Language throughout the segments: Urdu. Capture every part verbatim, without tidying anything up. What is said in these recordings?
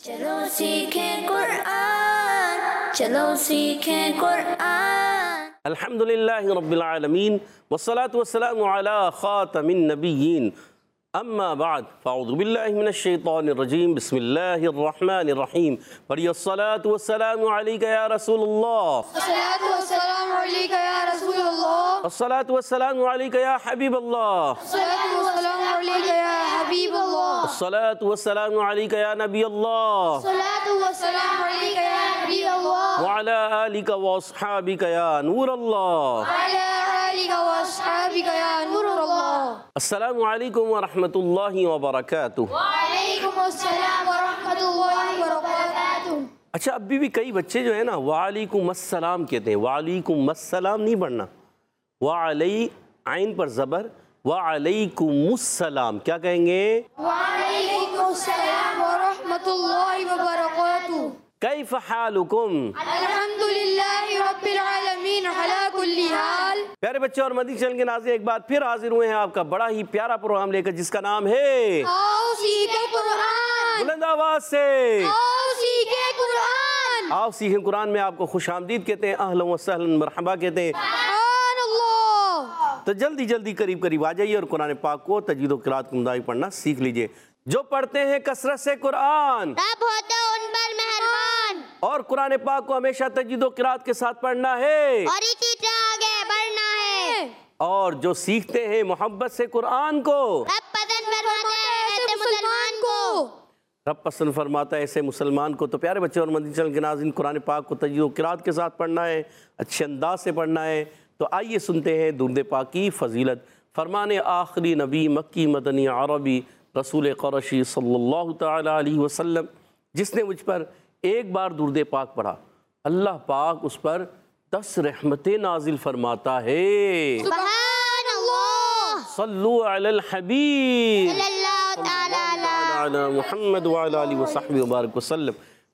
चलो सीखें कुरान, चलो सीखें कुरान। अल्हम्दुलिल्लाहि रब्बिल आलमीन वस्सलातु वस्सलामु अला खातमिन नबिय्यीन अम्मा बाद फ़अऊज़ु बिल्लाहि मिनश शैतानिर रजीम बिस्मिल्लाहिर रहमानिर रहीम वलियस्सलातु वस्सलामु अलैका या रसूलल्लाह अस्सलातु वस्सलामु अलैका या रसूलल्लाह अस्सलातु वस्सलामु अलैका या हबीबल्लाह अस्सलातु वस्सलामु अलैका या हबीबल्लाह अस्सलातु वस्सलामु अलैका या नबीअल्लाह अस्सलातु वस्सलामु अलैका या हबीबल्लाह व अला आलिका व अस्हाबिका या नूरल्लाह अला आलिका व अस्हाबिका या नूरल्लाह। अस्सलामु अलैकुम व रहमतुल्लाहि व बरकातुहू। वालेकुम अस्सलाम व रहमतुल्लाहि व बरकातुहू। अच्छा, अभी भी कई बच्चे जो है ना वालेकुम अस्सलाम कहते हैं, वालेकुम अस्सलाम नहीं पढ़ना, वालई आइन पर ज़बर वालेकुमुस्सलाम क्या कहेंगे? वालेकुम अस्सलाम व रहमतुल्लाहि व बरकातुहू। कैफ हालुकुम? अल्हम्दुलिल्लाहि रब्बिल आलमीन अला कुल्ली हाल। प्यारे बच्चे और मदनी चैनल के नाज़रीन, एक बार फिर हाजिर हुए हैं आपका बड़ा ही प्यारा प्रोग्राम लेकर, जिसका नाम है आओ सीखे कुरान, बुलंद आवाज से आओ सीखे कुरान। आओ सीखें कुरान में आपको खुशामदीद कहते हैं, अहलन व सहलन मरहबा कहते हैं। सुभान अल्लाह। तो जल्दी जल्दी करीब करीब आ जाइए और कुरान पाक को तजवीद व क़िराअत के मुताबिक पढ़ना सीख लीजिए। जो पढ़ते हैं कसरत से कुरान, रब होते उन पर मेहरबान, और कुरान पाक को हमेशा तजवीद व क़िराअत के साथ पढ़ना है, और इसी तरह आगे बढ़ना है। और जो सीखते हैं मोहब्बत से कुरान को, रब पसंद फरमाता है ऐसे मुसलमान को। रब पसंद फरमाता है ऐसे मुसलमान को। तो प्यारे बच्चे और मदनी चैनल के नाज़रीन, कुरान पाक को तजवीद व क़िराअत के साथ पढ़ना है, अच्छे अंदाज से पढ़ना है। तो आइए सुनते हैं दुरूद पाक की फजीलत। फरमाने आखिरी नबी मक्की मदनी अरबी रसूल क़ुरैशी सल्लल्लाहु तआला अलैहि वसल्लम, जिसने मुझ पर एक बार दुरूद पाक पढ़ा, अल्लाह पाक उस पर दस रहमतें नाजिल फरमाता है। सुभान अल्लाह। सल्लु अलल हबीब सल्लल्लाहु तआला अला मुहम्मद व अला आलिहि व सहबिहि व बारिक वसल्लम।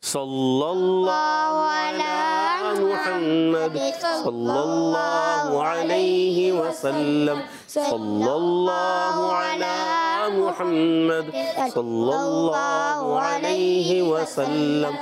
सल्लल्लाहु अला मुहम्मद सल्लल्लाहु अलैहि वसल्लम। सल्लल्लाहु अला मुहम्मद सल्लल्लाहु अलैहि वसल्लम।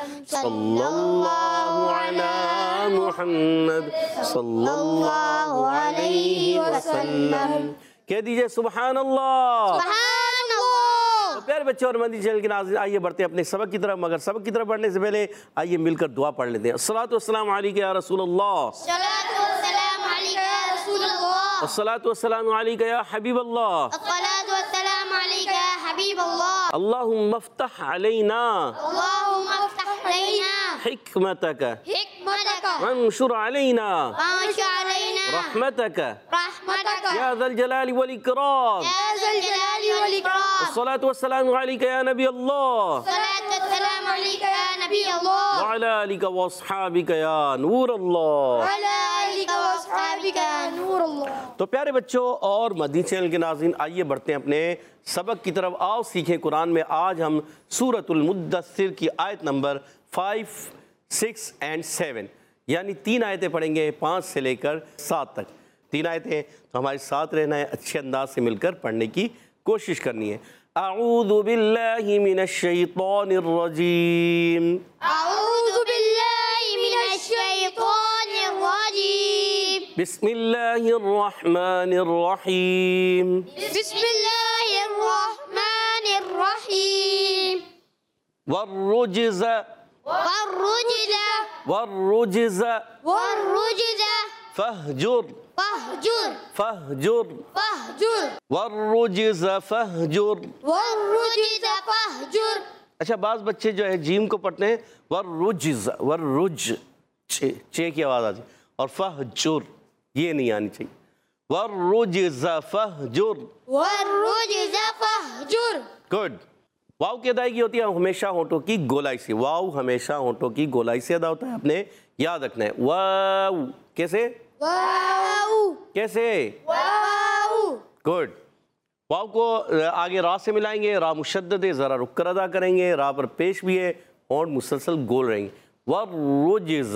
सल्लल्लाहु अला मुहम्मद सल्लल्लाहु अलैहि वसल्लम। कह दीजिए सुभान अल्लाह। सुभान अल्लाह। तो प्यारे बच्चे और मदनी चैनल के नाज़रीन, आइए बढ़ते हैं अपने सबक की तरफ। मगर सबक की तरफ बढ़ने से पहले आइए मिलकर दुआ पढ़ लेते हैं। अस्सलातु वस्सलामु अलैका या रसूलल्लाह। अस्सलातु वस्सलामु अलैका या रसूलल्लाह। अस्सलातु वस्सलामु अलैका या हबीबल्लाह। अस्सलातु वस्सलामु अलैका या हबीबल्लाह। अल्लाहुम्मा फ़्तह अलैना अल्लाहुम्मा फ़्तह अलैना हिकमतक हिकमतक वंशुर अलैना वंशुर अलैना रहमतक रहमतक या ज़ल जलाली वल इकराम। या ज़ल जलाली वल इकराम। अस्सलातु वस्सलामु अलैका या नबी अल्लाह अस्सलातु वस्सलामु अलैका या नबी अल्लाह व अला आलिका व अस्हाबिका या नूर अल्लाह। व अला आलिका व अस्हाबिका या नूर अल्लाह। तो प्यारे बच्चों और मदनी चैनल के नाज़रीन, आइए बढ़ते हैं अपने सबक की तरफ। आओ सीखें कुरान में आज हम सूरतुल मुद्दस्सिर की आयत नंबर फाइव सिक्स एंड सेवन, यानी तीन आयतें पढ़ेंगे, पाँच से लेकर सात तक। तीन आयतें, तो हमारे साथ रहना है, अच्छे अंदाज से मिलकर पढ़ने की कोशिश करनी है। अऊज़ु बिल्लाहि मिनश शैतानिर रजीम। अऊज़ु बिल्लाहि मिनश शैतानिर रजीम। बिस्मिल्लाहिर रहमानिर रहीम। बिस्मिल्लाहिर रहमानिर रहीम। वर्रुज्ज़ वर्रुज्ज़ वर्रुज्ज़ वर्रुज्ज़ फहजुर फहजुर फहजुर फहजुर वर्रुज्ज़ फहजुर। वर्रुज्ज़ फहजुर। अच्छा, बाज़ बच्चे जो है जीम को पढ़ते हैं वर्रुज्ज़, वर्रुज्ज चे चे की आवाज़ आती है, और फहजुर ये नहीं आनी चाहिए। वर्रुज्ज़ फहजुर वर्रुज्ज़ फहजुर। गुड। वाव की अदायगी होती है हमेशा होंठों की गोलाई से। वाव हमेशा होंठों की गोलाई से अदा होता है, आपने याद रखना है। वाव कैसे वाव कैसे वाव। गुड। वाव को आगे रा से मिलाएंगे, रा मुशद्दद है, ज़रा रुक कर अदा करेंगे, रा पर पेश भी है, होंठ मुसलसल गोल रहेंगे। वर्रुज्ज़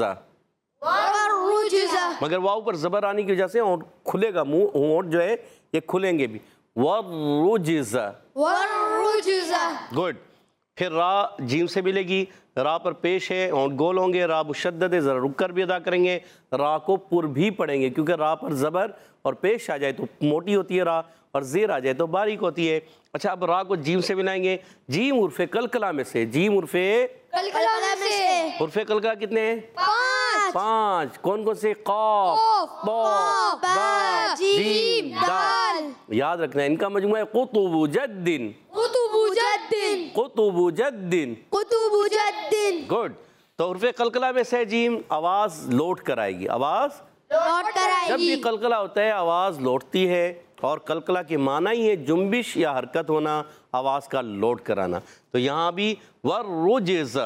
वर्रुज्ज़। मगर वाव पर ज़बर आने की वजह से होंठ खुलेगा, मुंह होंठ जो है ये खुलेंगे भी। वर्रुज्ज़ वर्रुज्ज़। गुड। پھر را جیم سے ملے گی، را پر پیش ہے ہونٹ گول ہوں گے، را مشدد ہے ذرا رک کر بھی ادا کریں گے، را کو پر بھی پڑھیں گے کیونکہ را پر زبر اور پیش آ جائے تو موٹی ہوتی ہے را، اور زیر آ جائے تو باریک ہوتی ہے۔ اچھا اب را کو جیم سے ملائیں گے، جیم حرف قلقلہ میں سے، جیم حرف قلقلہ میں سے حرف قلقلہ کتنے ہیں؟ پانچ پانچ۔ کون کون سے؟ قاف، با، با، جیم، دال۔ یاد رکھنا ہے ان کا مجموعہ ہے قطب جد، قطب جد قطب جد۔ قطب جد گڈ۔ تو حرف قلقلہ میں سے جیم آواز لوٹ کر آئے گی، آواز لوٹ کر آئے جب گی۔ بھی قلقلہ ہوتا ہے آواز لوٹتی ہے، اور قلقلہ کے معنی ہی ہے جنبش یا حرکت ہونا، آواز کا لوٹ کرانا۔ تو یہاں بھی والرجز،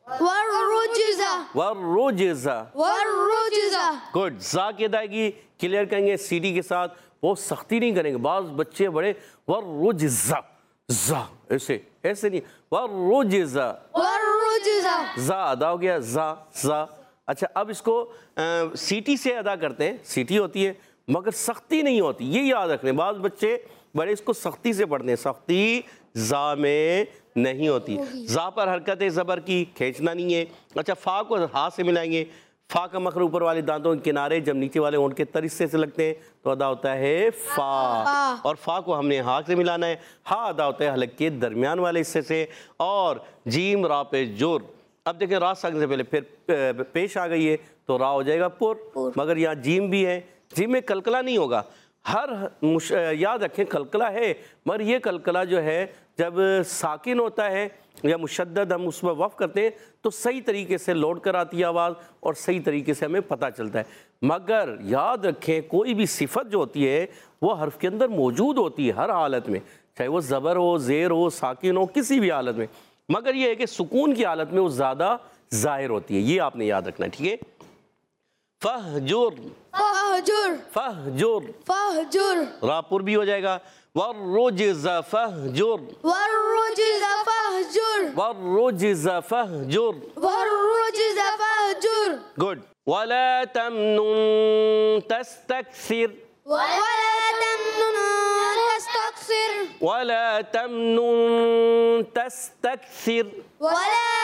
والرجز والرجز۔ والرجز گڈ۔ زا کی ادائیگی کلیئر کریں گے سی ڈی کے ساتھ، وہ سختی نہیں کریں گے، بعض بچے بڑے والرجز، زا ایسے ایسے نہیں، والرجز، والرجز زا ادا ہو گیا، زا زا۔ اچھا اب اس کو سیٹی سے ادا کرتے ہیں، سیٹی ہوتی ہے مگر سختی نہیں ہوتی، یہ یاد رکھنے، بعض بچے بڑے اس کو سختی سے پڑھتے ہیں، سختی زا میں نہیں ہوتی۔ زا پر حرکت ہے زبر کی، کھینچنا نہیں ہے۔ اچھا فا کو ہا سے ملائیں گے، فا کا مخرج اوپر والے دانتوں کے کنارے جب نیچے والے ہونٹ کے تر حصے سے لگتے ہیں تو ادا ہوتا ہے فا، اور فا کو ہم نے ہا سے ملانا ہے، ہا ادا ہوتا ہے حلق کے درمیان والے حصے سے، اور جیم را پہ جور۔ اب دیکھیں را ساکن سے پہلے پھر پیش آ گئی ہے تو را ہو جائے گا پر، مگر یہاں جیم بھی ہے، جیم میں قلقلہ نہیں ہوگا۔ ہر مش... یاد رکھیں قلقلہ ہے، مگر یہ قلقلہ جو ہے جب ساکن ہوتا ہے یا مشدد ہم اس پر وقف کرتے ہیں تو صحیح طریقے سے لوٹ کر آتی ہے آواز، اور صحیح طریقے سے ہمیں پتہ چلتا ہے۔ مگر یاد رکھیں کوئی بھی صفت جو ہوتی ہے وہ حرف کے اندر موجود ہوتی ہے ہر حالت میں، چاہے وہ زبر ہو، زیر ہو، ساکن ہو، کسی بھی حالت میں، مگر یہ ہے کہ سکون کی حالت میں وہ زیادہ ظاہر ہوتی ہے، یہ آپ نے یاد رکھنا ہے، ٹھیک ہے؟ فہجر، فہجر فہجر، فہجر را پر بھی ہو جائے گا، والرجز فہجر، والرجز فہجر والرجز فہجر۔ والرجز فہجر گڈ۔ ولا تمنن تستکثر، ولا تمنن تستكثر ولا تمنن تستکثر۔ ولا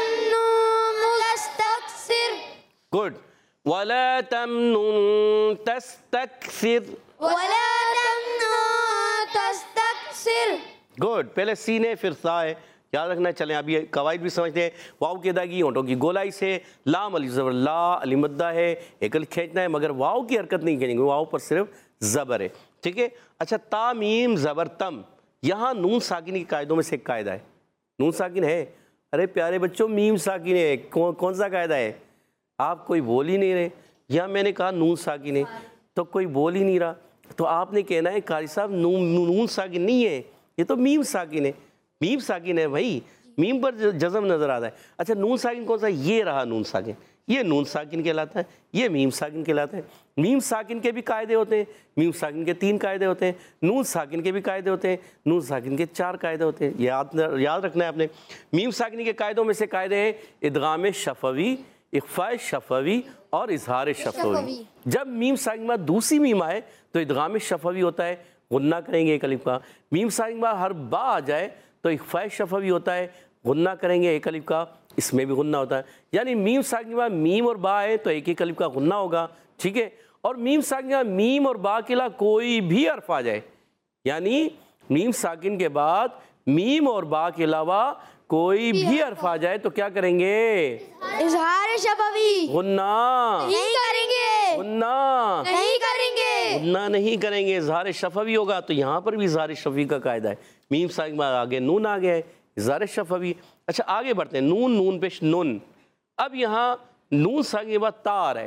تمنن تستكثر گڈ۔ ولا تمنن تستکثر۔ ولا تمنن تستكثر گڈ۔ پہلے سین ہے پھر سا ہے، یاد رکھنا۔ چلیں اب یہ قواعد بھی سمجھتے ہیں۔ واؤ کی ادائیگی ہونٹوں کی گولائی سے، لام علی زبر لا، علی مدہ ہے، ایکل کھینچنا ہے، مگر واؤ کی حرکت نہیں کریں گے، واؤ پر صرف زبر ہے، ٹھیک ہے؟ اچھا تا میم زبر تم، یہاں نون ساکن کے قاعدوں میں سے ایک قاعدہ ہے، نون ساکن ہے، ارے پیارے بچوں میم ساکن ہے، کون سا قاعدہ ہے؟ آپ کوئی بول ہی نہیں رہے، یہاں میں نے کہا نون ساکن ہے تو کوئی بول ہی نہیں رہا، تو آپ نے کہنا ہے قاری صاحب نون نون ساکن نہیں ہے، یہ تو میم ساکن ہے، میم ساکن ہے بھائی، میم پر جزم نظر آتا ہے۔ اچھا نون ساکن کون سا؟ یہ رہا نون ساکن، یہ نون ساکن کہلاتا ہے، یہ میم ساکن کہلاتا ہے۔ میم ساکن کے بھی قاعدے ہوتے ہیں، میم ساکن کے تین قاعدے ہوتے ہیں، نون ساکن کے بھی قاعدے ہوتے ہیں، نون ساکن کے چار قاعدے ہوتے ہیں، یاد یاد رکھنا ہے آپ نے۔ میم ساکن کے قاعدوں میں سے قاعدے ہیں ادغام شفوی، اخفاء شفوی اور اظہار شفوی۔ جب میم ساکن بعد دوسری میم آئے تو ادغام شفوی ہوتا ہے، غنہ کریں گے ایک الف کا، میم ساکن بعد ہر با آ جائے تو اخفاء شفوی ہوتا ہے، غنہ کریں گے ایک الف کا، اس میں بھی غنہ ہوتا ہے، یعنی میم ساکن کے بعد میم اور با ہے تو ایک ایک الف کا غنہ ہوگا، ٹھیک ہے؟ اور میم ساکن کے بعد میم اور با کے علاوہ کوئی بھی حرف آ جائے، یعنی میم ساکن کے بعد میم اور با کے علاوہ کوئی بھی حرف آ جائے تو کیا کریں گے؟ اظہار شفوی غنہ نہیں کریں گے، غنہ نہیں کریں گے، غنہ نہیں کریں گے، اظہار شفوی ہوگا۔ تو یہاں پر بھی اظہار شفوی کا قاعدہ ہے، میم ساکن کے بعد آگے نون آ گیا ہے، اظہار شفوی۔ اچھا آگے بڑھتے ہیں، نون نون پیش نون، اب یہاں نون ساکن کے بعد تا آ رہا ہے،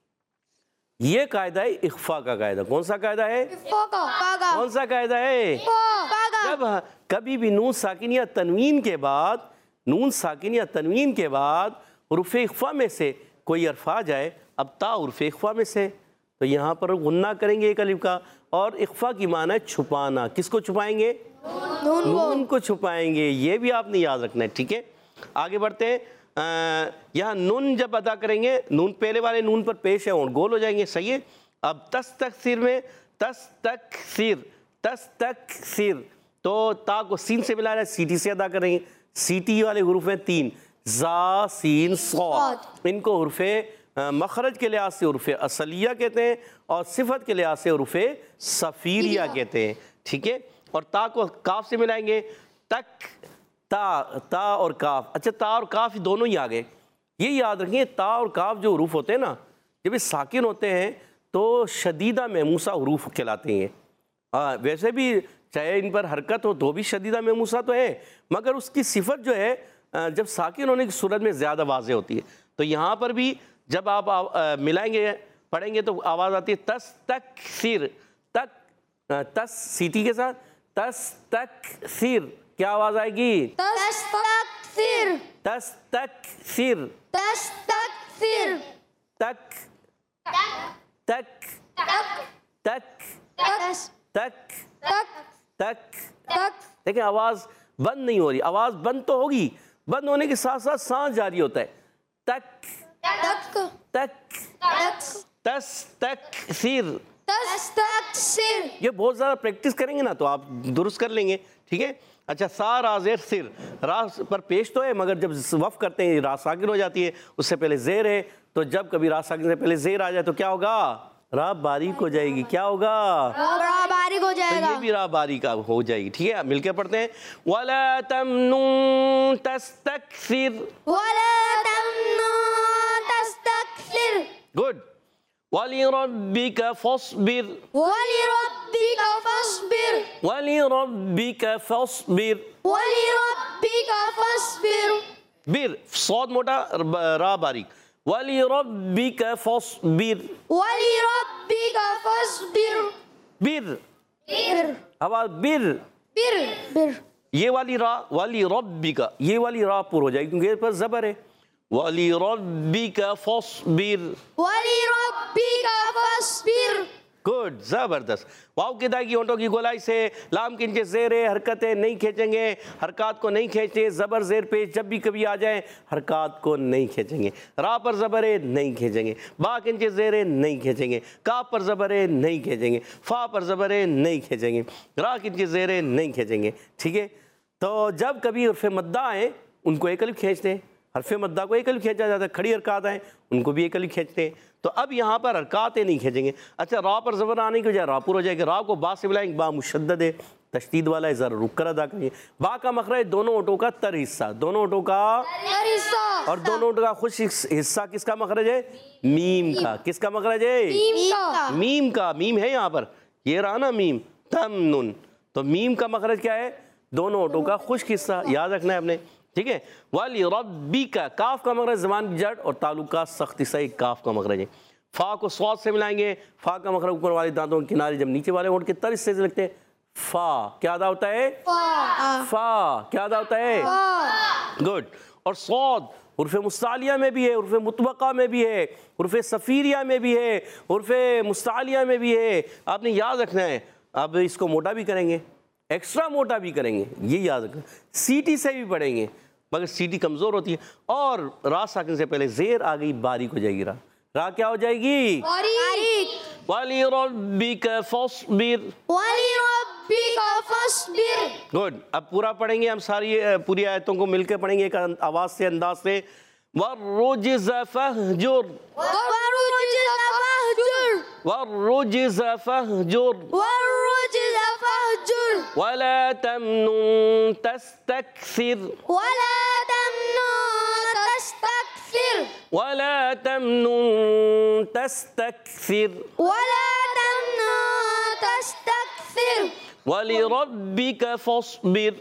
یہ قاعدہ ہے اخفاء کا قاعدہ۔ کون سا قاعدہ ہے؟ پاگا کون سا قاعدہ ہے؟ پاگا جب کبھی بھی نون ساکن یا تنوین کے بعد نون ساکن یا تنوین کے بعد حروف اخفاء میں سے کوئی حرف آ جائے، اب تا حروف اخفاء میں سے، تو یہاں پر غنہ کریں گے ایک الف کا، اور اخفاء کی معنی ہے چھپانا، کس کو چھپائیں گے؟ نون کو چھپائیں گے، یہ بھی آپ نے یاد رکھنا ہے، ٹھیک ہے؟ آگے بڑھتے ہیں، یہاں نون جب ادا کریں گے، نون پہلے والے نون پر پیش ہے ہونٹ گول ہو جائیں گے، صحیح ہے؟ اب تستکثر میں تستکثر تستکثر، تو تا کو سین سے ملا رہا ہے، سیٹی سے ادا کریں گے، سی ٹی والے حروف ہیں تین، زا سین صاد، ان کو حروف مخرج کے لحاظ سے حروف اصلیہ کہتے ہیں اور صفت کے لحاظ سے حروف صفیریہ کہتے ہیں، ٹھیک ہے؟ اور تا کو کاف سے ملائیں گے، تک تا، تا اور کاف، اچھا تا اور کاف دونوں ہی آگئے، یہ یاد رکھیں تا اور کاف جو حروف ہوتے ہیں نا جب یہ ساکن ہوتے ہیں تو شدیدہ مہموسہ حروف کہلاتے ہیں، ہاں ویسے بھی چاہے ان پر حرکت ہو تو بھی شدیدہ مہموسہ تو ہے، مگر اس کی صفت جو ہے جب ساکن ہونے کی صورت میں زیادہ واضح ہوتی ہے، تو یہاں پر بھی جب آپ ملائیں گے پڑھیں گے تو آواز آتی ہے تس تک سیر، تک تس سیٹی کے ساتھ تس تک سیر، کیا آواز آئے گی؟ تستكثر تس تک سیر، تستكثر تک تک تک تس تک تک تک، تک دیکھیں آواز بند نہیں ہو رہی، آواز بند تو ہوگی، بند ہونے کے ساتھ ساتھ سانس جاری ہوتا ہے، تک تک تک تک تس تک سیر، تستكثر یہ بہت زیادہ پریکٹس کریں گے نا تو آپ درست کر لیں گے، ٹھیک ہے؟ اچھا سا را زیر سر، را پر پیش تو ہے مگر جب وقف کرتے ہیں را ساکن ہو جاتی ہے، اس سے پہلے زیر ہے، تو جب کبھی را ساکن سے پہلے زیر آ جائے تو کیا ہوگا؟ را باریک ہو جائے گی، کیا ہوگا؟ را باریک ہو تو جائے گا، یہ بھی را باریک ہو جائے گی، ٹھیک ہے؟ مل کے پڑھتے ہیں وَلَا تَمْنُن تَسْتَكْثِرْ، ولا تمنن تستكثر گڈ، وَلِرَبِّكَ فَاصْبِرْ، ولربك فاصبر وَلِرَبِّكَ فَاصْبِرْ، ولربك فاصبر بر صاد موٹا را باریک، وَلِرَبِّكَ فَاصْبِرْ، ولربك فاصبر بر بر آواز بر، بر بر یہ والی را والی ربی کا یہ والی را پر ہو جائے گی کیونکہ اس پر زبر ہے، والی ربی کا فاصبر، ولربك فاصبر گڈ، زبردست۔ واو کے دائی کی ہونٹوں کی گولائی سے لام کے نیچے زیر ہے، حرکتیں نہیں کھینچیں گے، حرکات کو نہیں کھینچیں، زبر زیر پیش جب بھی کبھی آ جائیں حرکات کو نہیں کھینچیں گے، را پر زبر ہے نہیں کھینچیں گے، با کے نیچے زیر ہے نہیں کھینچیں گے، کاف پر زبر ہے نہیں کھینچیں گے، فا پر زبر ہے نہیں کھینچیں گے، را کے نیچے زیر ہے نہیں کھینچیں گے، ٹھیک ہے؟ تو جب کبھی حرف مدہ آئیں ان کو ایک الف کھینچتے ہیں، حرف مدہ کو ایک الف کھینچا جاتا ہے، کھڑی حرکات آئیں ان کو بھی ایک الف کھینچتے ہیں، تو اب یہاں پر حرکاتیں نہیں کھینچیں گے۔ اچھا را پر زبر آنے کی وجہ را پر ہو جائے گا، را کو با سے ملائیں گے، با مشدد ہے، تشدید والا ہے، ذرا رک کر ادا کریں گے۔ با کا مخرج دونوں ہونٹوں کا تر حصہ، دونوں ہونٹوں کا حصہ اور دونوں ہونٹوں کا خوش حصہ کس کا مخرج ہے؟ میم کا۔ کس کا مخرج ہے؟ میم کا میم کا۔ میم ہے یہاں پر، یہ رہا نا میم، تم نن، تو میم کا مخرج کیا ہے؟ دونوں ہونٹوں کا خشک حصہ، یاد رکھنا ہے آپ نے، ٹھیک ہے؟ والی ربی کا، کاف کا مخرج زبان کی جڑ اور تعلق کا سخت حصہ ایک کاف کا مخرج ہے۔ فا کو صاد سے ملائیں گے، فا کا مخرج اوپر والے دانتوں کے کنارے جب نیچے والے ہونٹ کے تر حصے سے لگتے ہیں، فا کیا ادا ہوتا ہے؟ فا کیا ادا ہوتا ہے؟ گڈ۔ اور صاد حرف مستعلیہ میں بھی ہے، حرف مطبقہ میں بھی ہے، حرف صفیریہ میں بھی ہے، حرف مستعلیہ میں بھی ہے، آپ نے یاد رکھنا ہے۔ اب اس کو موٹا بھی کریں گے، ایکسٹرا موٹا بھی کریں گے، یہ یاد رکھنا، سی ٹی سے بھی پڑھیں گے مگر سی ٹی کمزور ہوتی ہے، اور را ساکن سے پہلے زیر آ گئی باریک ہو جائے گی، را را کیا ہو جائے گی؟ باریک وَلِرَبِّكَ فَاصْبِرْ، ولربك فاصبر گڈ۔ اب پورا پڑھیں گے ہم، ساری پوری آیتوں کو مل کے پڑھیں گے ایک آواز سے، انداز سے۔ وَالرُّجْزَ فَاهْجُرْ، والرجز فاهجر وَالرُّجْزَ فَاهْجُرْ، والرجز فاهجر وَلَا تَمْنُن تَسْتَكْثِرْ، ولا تمنن تستكثر وَلَا تَمْنُن تَسْتَكْثِرْ، ولا تمنن تستكثر وَلِرَبِّكَ فَاصْبِرْ،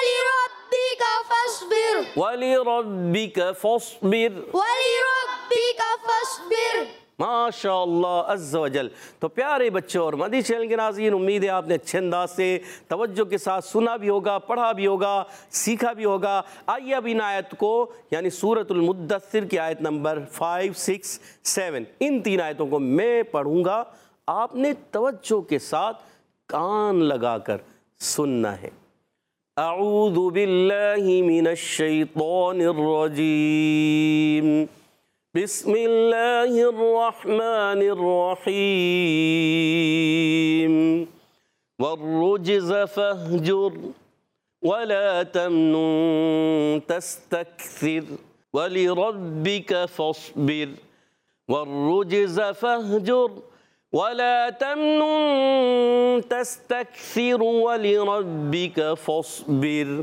ولربك فاصبر وَلِرَبِّكَ فَاصْبِرْ، ولربك فاصبر ماشاء اللہ عز و جل۔ تو پیارے بچوں اور مدنی چینل کے ناظرین، امید ہے آپ نے اچھے انداز سے توجہ کے ساتھ سنا بھی ہوگا، پڑھا بھی ہوگا، سیکھا بھی ہوگا۔ آئیے اب ان آیت کو یعنی سورۃ المدثر کی آیت نمبر فائیو سکس سیون، ان تین آیتوں کو میں پڑھوں گا، آپ نے توجہ کے ساتھ کان لگا کر سننا ہے۔ اعوذ باللہ من الشیطان الرجیم، بسم اللہ الرحمن الرحیم، والرجز فاہجر ولا تمنن تستكثر ولربك فاصبر والرجز فاهجر ولا تمنن تستكثر ولربك فاصبر.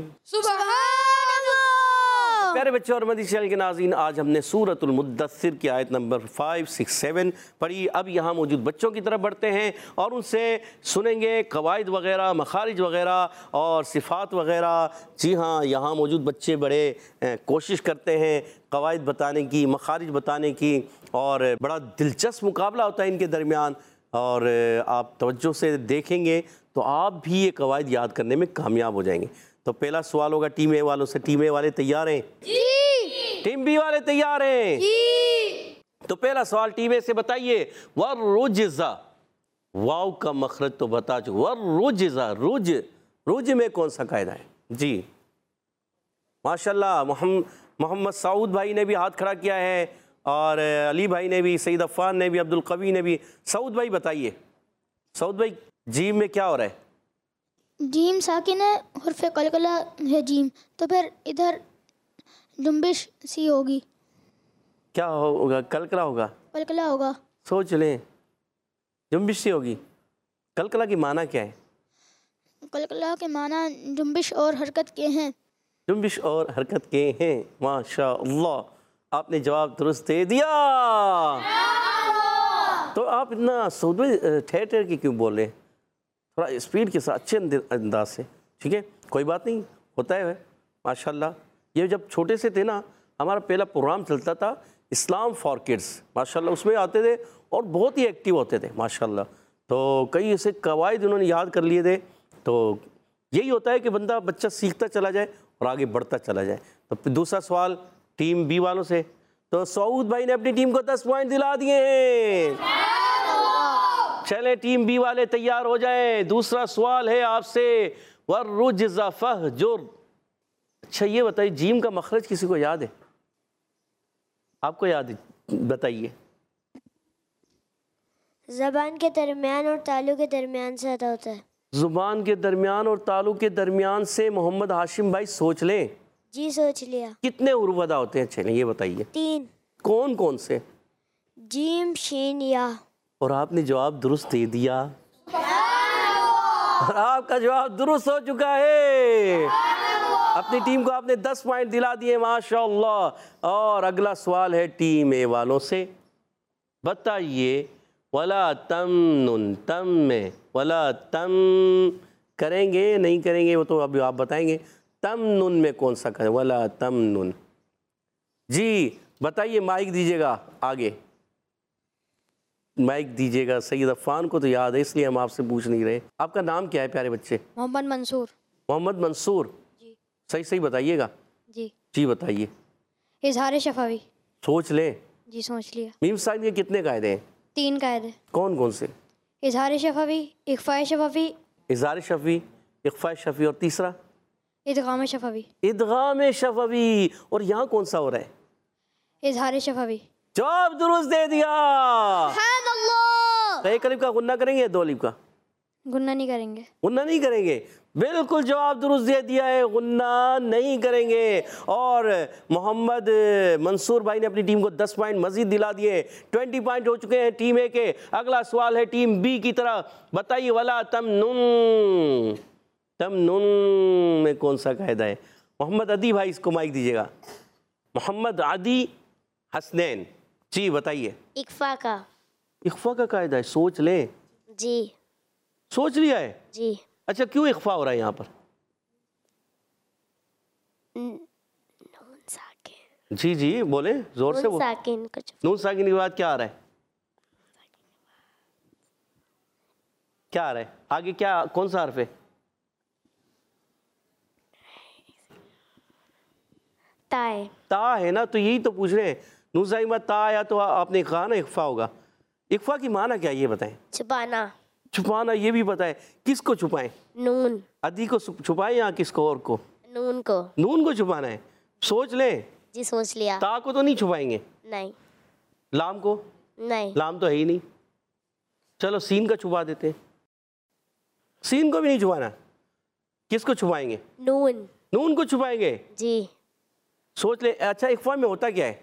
پیارے بچے اور مدنی چینل کے ناظرین، آج ہم نے سورۃ المدثر کی آیت نمبر فائیو سکس سیون پڑھی. اب یہاں موجود بچوں کی طرف بڑھتے ہیں اور ان سے سنیں گے قواعد وغیرہ، مخارج وغیرہ اور صفات وغیرہ. جی ہاں، یہاں موجود بچے بڑے کوشش کرتے ہیں قواعد بتانے کی، مخارج بتانے کی، اور بڑا دلچسپ مقابلہ ہوتا ہے ان کے درمیان. اور آپ توجہ سے دیکھیں گے تو آپ بھی یہ قواعد یاد کرنے میں کامیاب ہو جائیں گے. تو پہلا سوال ہوگا ٹیم اے والوں سے. ٹیم اے والے تیار ہیں؟ جی. ٹیم بی والے تیار ہیں؟ جی. تو پہلا سوال ٹیم اے سے بتائیے، وَالرُّجْزَ، واو کا مخرج تو بتا چکے. وَالرُّجْزَ، رج رج میں کون سا قاعدہ ہے؟ جی ماشاءاللہ. محمد محمد سعود بھائی نے بھی ہاتھ کھڑا کیا ہے، اور علی بھائی نے بھی، سعید عفان نے بھی، عبد القوی نے بھی. سعود بھائی بتائیے. سعود بھائی جیم میں کیا ہو رہا ہے؟ جیم ساکن ہے، حرف قلقلہ ہے جیم، تو پھر ادھر جنبش سی ہوگی. کیا ہوگا؟ کلکلا ہوگا؟ قلقلہ ہوگا. سوچ لیں. جنبش سی ہوگی. کلکلا کی معنی کیا ہے؟ قلقلہ کے معنی جنبش اور حرکت کے ہیں. جنبش اور حرکت کے ہیں. ماشاء اللہ، آپ نے جواب درست دے دیا. تو آپ اتنا سعود بھائی ٹھہر ٹھہر کے کیوں بول رہے ہیں؟ تھوڑا اسپیڈ کے ساتھ اچھے انداز سے. ٹھیک ہے، کوئی بات نہیں، ہوتا ہے ماشاءاللہ. یہ جب چھوٹے سے تھے نا، ہمارا پہلا پروگرام چلتا تھا اسلام فار کڈس ماشاءاللہ، اس میں آتے تھے اور بہت ہی ایکٹیو ہوتے تھے ماشاءاللہ. تو کئی ایسے قواعد انہوں نے یاد کر لیے تھے. تو یہی ہوتا ہے کہ بندہ بچہ سیکھتا چلا جائے اور آگے بڑھتا چلا جائے. تو پھر دوسرا سوال ٹیم بی والوں سے. تو سعود بھائی نے اپنی ٹیم کو دس پوائنٹ دلا دیے ہیں. چلیں ٹیم بی والے تیار ہو جائیں. دوسرا سوال ہے آپ سے، وَالرُّجْزَ فَاهْجُرْ. اچھا یہ بتائیے، جیم کا مخرج کسی کو یاد ہے؟ آپ کو یاد ہے؟ بتائیے. زبان کے درمیان اور تالو کے درمیان سے ادا ہوتا ہے. زبان کے درمیان اور تالو کے درمیان سے. محمد ہاشم بھائی سوچ لیں. جی سوچ لیا. کتنے حروف ادا ہوتے ہیں؟ چلیں یہ بتائیے. تین. کون کون سے؟ جیم، شین، یا. اور آپ نے جواب درست دے دیا، اور آپ کا جواب درست ہو چکا ہے. اپنی ٹیم کو آپ نے دس پوائنٹ دلا دیے ماشاءاللہ. اور اگلا سوال ہے ٹیم اے والوں سے. بتائیے، ولا تمنن، تم میں ولا تم کریں گے نہیں کریں گے وہ تو ابھی آپ بتائیں گے. تمنن میں کون سا کریں؟ ولا تمنن. جی بتائیے، مائک دیجیے گا آگے، مائک دیجیے گا. سید عفان کو تو یاد ہے اس لیے ہم آپ سے پوچھ نہیں رہے. آپ کا نام کیا ہے پیارے بچے؟ محمد منصور. محمد منصور. جی. صحیح صحیح بتائیے گا. جی. جی بتائیے. اظہار شفوی. سوچ لیں. جی سوچ لیا. میم سائن کے کتنے قاعدے ہیں؟ تین قاعدے. کون کون سے؟ اظہار شفوی، اخفاء شفوی. اظہار شفوی، اخفاء شفوی، اور تیسرا ادغام شفوی. ادغام شفوی. اور یہاں کون سا ہو رہا ہے؟ اظہار شفوی. جواب درست دے دیا. سبحان اللہ. تو ایک الف کا غنہ کریں گے، دو الف کا غنہ نہیں کریں گے. غنہ نہیں کریں گے. بالکل جواب درست دے دیا ہے، غنہ نہیں کریں گے. اور محمد منصور بھائی نے اپنی ٹیم کو دس پوائنٹ مزید دلا دیے. ٹوینٹی پوائنٹ ہو چکے ہیں ٹیم اے کے. اگلا سوال ہے ٹیم بی کی طرف. بتائیے، ولا تمنن، تمنن میں کون سا قاعدہ ہے؟ محمد عدی بھائی اس کو مائک دیجیے گا. محمد عدی حسنین. جی بتائیے. اخفاء کا. اخفاء کا قاعدہ ہے. سوچ لیں. جی سوچ لیا ہے. جی. اچھا کیوں اخفاء ہو رہا ہے یہاں پر؟ نون ساکن. جی جی بولیں زور سے. نون ساکن کچھ. نون ساکن کے بعد کیا آ رہا ہے؟ کیا آ رہا ہے آگے؟ کیا کون سا حرف ہے؟ تا ہے. تا ہے نا، تو یہی تو پوچھ رہے ہیں. نون ساکن کے بعد تا آیا تو آپ نے کہا نا اخفاء ہوگا. اخفاء کی معنی کیا یہ بتائیں؟ چھپانا. چھپانا. یہ بھی بتائیں کس کو چھپائیں؟ نون. عدی کو چھپائیں یا کس کو اور کو؟ نون کو. نون کو چھپانا ہے. سوچ لیں. جی سوچ لیا. تا کو تو نہیں چھپائیں گے؟ نہیں. لام کو؟ نہیں. لام تو ہے ہی نہیں. چلو سین کا چھپا دیتے ہیں. سین کو بھی نہیں چھپانا. کس کو چھپائیں گے؟ نون. نون کو چھپائیں گے. جی. سوچ لیں. اچھا اخفا میں ہوتا کیا ہے؟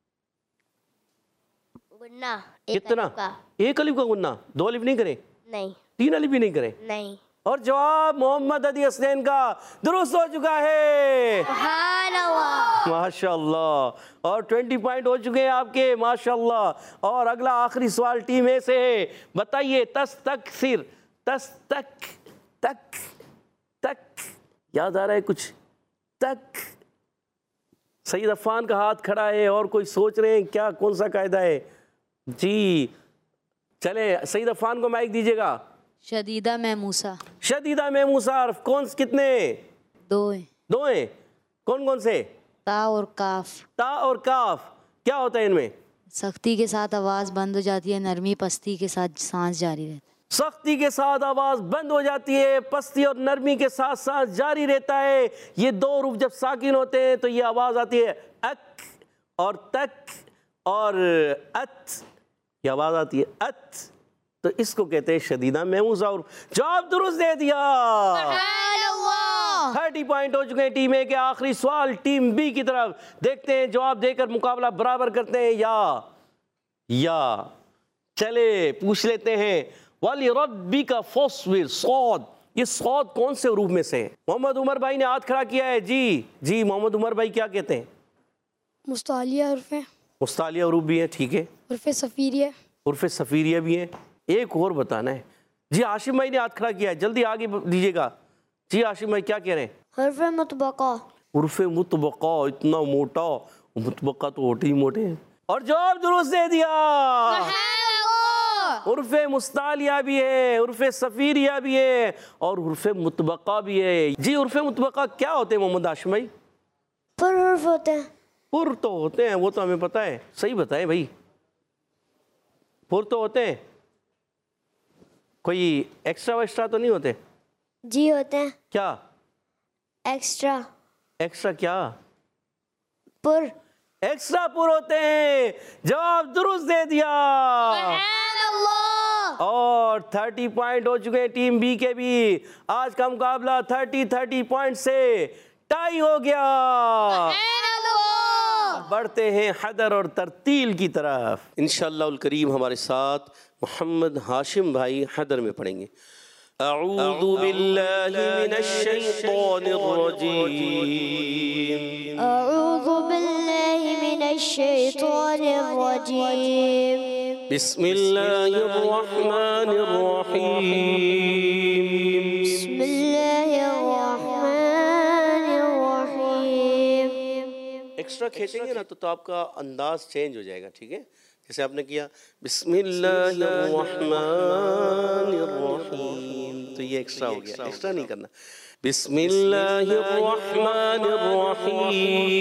گننا. کتنا؟ ایک الف کا گننا. دو الف نہیں کریں؟ نہیں. تین الف بھی نہیں کریں؟ نہیں. اور جواب محمد عدی حسنین کا درست ہو چکا ہے. سبحان اللہ. ماشاء اللہ. اور ٹوینٹی پوائنٹ ہو چکے ہیں آپ کے ماشاء اللہ. اور اگلا آخری سوال ٹیم اے سے ہے. بتائیے تستکثر. تستک تک تک یاد آ رہا ہے کچھ؟ تک. سید عفان کا ہاتھ کھڑا ہے اور کوئی سوچ رہے ہیں کیا کون سا قاعدہ ہے؟ جی چلے سید عفان کو مائک دیجیے گا. شدیدہ محموسہ. شدیدہ محموسہ حرف کون کتنے؟ دو ہیں. دو ہیں. کون کون سے؟ تا اور کاف. تا اور کاف. کیا ہوتا ہے ان میں؟ سختی کے ساتھ آواز بند ہو جاتی ہے, نرمی پستی کے ساتھ سانس جاری رہتا ہے. سختی کے ساتھ آواز بند ہو جاتی ہے, پستی اور نرمی کے ساتھ سانس جاری رہتا ہے. یہ دو حروف جب ساکن ہوتے ہیں تو یہ آواز آتی ہے اک اور تک اور ات. یہ آواز آتی ہے ات. تو اس کو کہتے ہیں شدیدہ محموسہ. اور جواب درست دے دیا. تھرٹی پوائنٹ ہو چکے ہیں ٹیم اے کے. آخری سوال ٹیم بی کی طرف. دیکھتے ہیں جواب دے کر مقابلہ برابر کرتے ہیں یا یا چلے پوچھ لیتے ہیں. وَلِرَبِّكَ فَاصْبِرْ. صاد. یہ صاد کون سے حروف میں سے ہے؟ محمد عمر بھائی نے ہاتھ کھڑا کیا ہے. جی جی محمد عمر بھائی کیا کہتے ہیں؟ مستعلیہ حرف ہے. مستعلیہ حروف بھی ہیں. ٹھیک ہے. حرف صفیریہ. حرف صفیریہ بھی ہیں. ایک اور بتانا ہے. جی عاشم بھائی نے ہاتھ کھڑا کیا ہے, جلدی آگے دیجیے گا. جی عاشم بھائی کیا کہہ رہے ہیں؟ حرف مطبقہ. حرف مطبقہ. اتنا موٹا مطبقہ تو ہوتے ہی موٹے ہیں. اور جواب درست دے دیا. حرف مستعلیہ بھی ہے, حرف صفیریہ بھی ہے اور حرف مطبقہ بھی ہے. جی حرف مطبقہ کیا ہوتے ہیں محمد عاشم بھائی؟ پر حرف ہوتے ہیں. پر تو ہوتے ہیں, وہ تو ہمیں پتہ ہے. صحیح بتائیں بھائی. پر تو ہوتے ہیں, کوئی ایکسٹرا ویکسٹرا تو نہیں ہوتے؟ جی ہوتے ہیں. کیا ایکسٹرا. ایکسٹرا کیا؟ پر. ایکسٹرا پر ہوتے ہیں. جواب درست دے دیا. اور تھرٹی پوائنٹ ہو چکے ہیں ٹیم بی کے بھی. آج کا مقابلہ تھرٹی تھرٹی پوائنٹ سے ٹائی ہو گیا. بڑھتے ہیں حدر اور ترتیل کی طرف. انشاءاللہ الکریم ہمارے ساتھ محمد ہاشم بھائی حدر میں پڑھیں گے. اعوذ باللہ من الشیطان الرجیم. اعوذ باللہ من الشیطان الرجیم. بسم اللہ الرحمن الرحیم. بسم اللہ الرحمن الرحیم. ایکسٹرا کھینچیں گے نا تو, تو آپ کا انداز چینج ہو جائے گا. ٹھیک ہے, جیسے آپ نے کیا بسم اللہ الرحمن الرحیم, تو یہ ایکسٹرا ہو گیا. ایکسٹرا نہیں کرنا. بسم اللہ الرحمن الرحیم.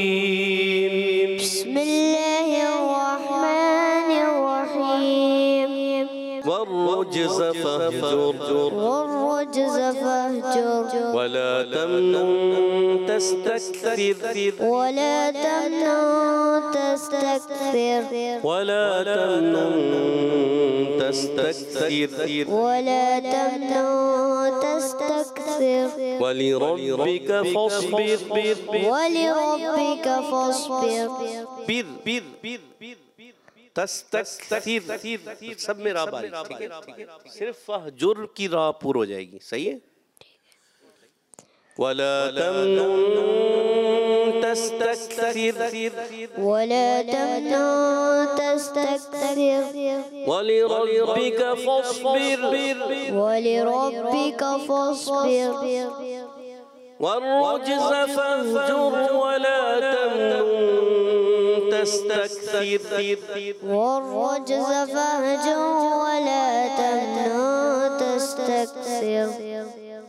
بسم اللہ الرحمن الرحیم. والرجز فاہجر. والرجز فاہجر. ولا تمنن تستكثر. ولا تمنن تستكثر. ولا تمنن تستكثر. ولا تمنن تستكثر. ولربك فاصبر. ولربك فاصبر. بر بر بر تستکثر. سب میں راہ باریک. ٹھیک ہے, صرف فہجر کی راہ پور ہو جائے گی. صحیح ہے. ولا تمنن تستكثر. ولا تمنن تستكثر. ولربك فاصبر. ولربك فاصبر. والرجز فاهجر. ولا تمنن تستكثر. والرجز فاهجر. ولا تمنن تستكثر.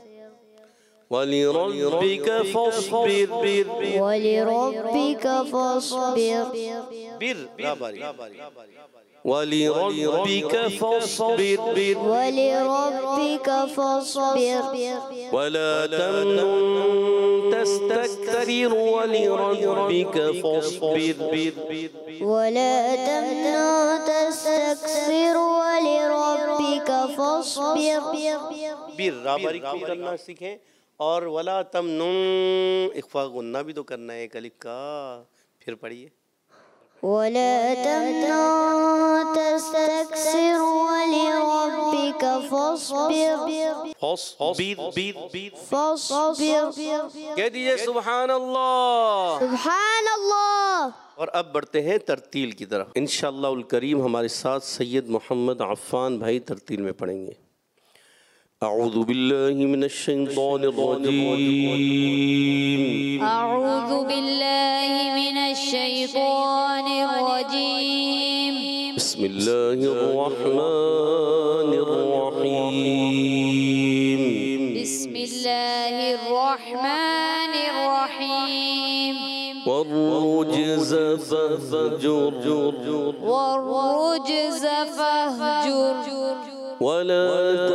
ولربك فاصبر. ولربك فاصبر. بر ولربك فاصبر. ولربك فاصبر. ولا تمنن تستكثر. ولربك فاصبر. ولا تمنن تستكثر. ولربك فاصبر. بر را باریک بھی کرنا سیکھیں और वला तमनुन इख्फा गुन्ना भी तो करना है एक अलिफ का। फिर पढ़िए। वला तमनुन तस्तक्सिर वलिरब्बिक फस्बिर फस्बिर फस्बिर कह दीजिए सुभान अल्लाह। सुभान अल्लाह। और अब बढ़ते हैं तरतील की तरफ। इंशाअल्लाह उल करीम हमारे साथ सैयद मोहम्मद अफ़्फ़ान भाई तरतील में पढ़ेंगे। अऊज़ु बिल्लाहि मिनश शैतानिर रजीम। अऊज़ु बिल्लाहि मिनश शैतानिर रजीम। बिस्मिल्लाहिर रहमानिर रहीम। बिस्मिल्लाहिर रहमानिर रहीम। वरुज्ज़ फहजुर वरुज्ज़ फहजुर वला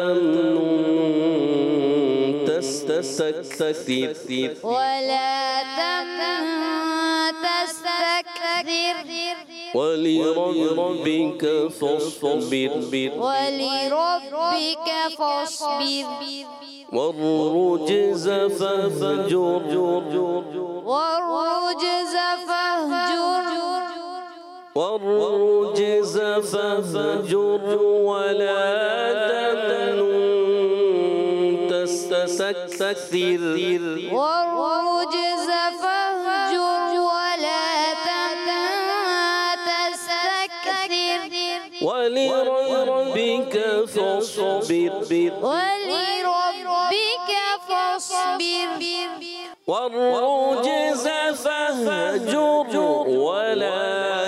तमनुन तस्तक्सिर वला तमनुन तस्तक्सिर वलिरब्बिक फस्बिर वलिरब्बिक फस्बिर वरुज्ज़ फहजुर वरुज्ज़ फहजुर वरुज्ज़ फहजुर वला तमनुन तस्तक्सिर वरुज्ज़ फहजुर वला तमनुन तस्तक्सिर वलिरब्बिक फस्बिर वलिरब्बिक फस्बिर वरुज्ज़ फहजुर वला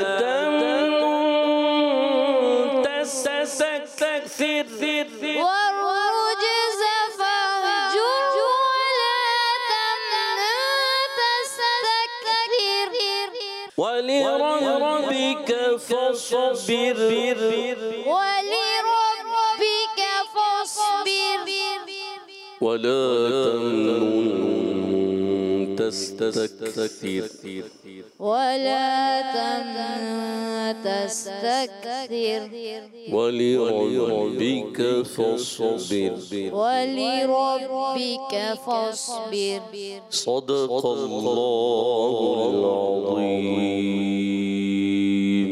तमनुन तस्तक्सिर वरुज्ज़ फहजुर वला तमनुन तस्तक्सिर वलिरब्बिक फस्बिर वलिरब्बिक फस्बिर वला तमनुन तस्तक्सिर वला तमनुन तस्तक्सिर वलिरब्बिक फस्बिर वलिरब्बिक फस्बिर सदक़ल्लाहुल अज़ीम।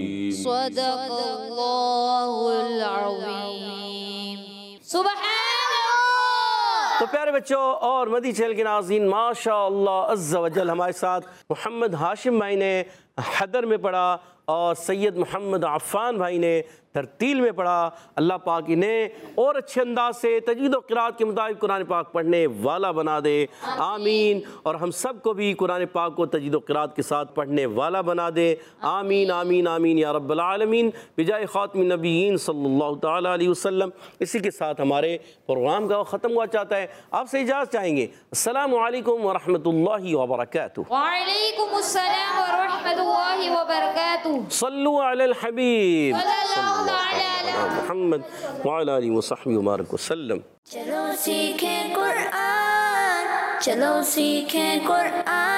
सदक़ल्लाहुल अज़ीम। सुभान तो प्यारे बच्चों और मदी चैनल के नाज़रीन, माशाअल्लाह अज़्ज़ा वजल हमारे साथ मोहम्मद हाशिम भाई ने हैदर में पढ़ा और सैयद मोहम्मद अफ़्फ़ान भाई ने तरतील में पढ़ा। अल्लाह पाक इन्हें और अच्छे अंदाज से तजवीद और क़िराअत के मुताबिक कुरान पाक पढ़ने वाला बना दे, आमीन। और हम सब को भी कुरान पाक को तजवीद और क़िराअत के साथ पढ़ने वाला बना दे, आमीन आमीन आमीन या रब्बल आलमीन बिजाए ख़ातिमुन नबिय्यीन सल्लल्लाहु तआला अलैहि वसल्लम। इसी के साथ हमारे प्रोग्राम का ख़त्म हुआ चाहता है। आपसे इजाज़त चाहेंगे। अस्सलामु अलैकुम व रहमतुल्लाहि व बरकातुहू। व अलैकुम अस्सलाम व रहमतुल्लाहि व बरकातुहू। सल्लु अलल हबीब मोहम्मद व अला आलिहि व सहबिहि व बारिक वसल्लम। चलो सीखें कुरान, चलो सीखें कुरान।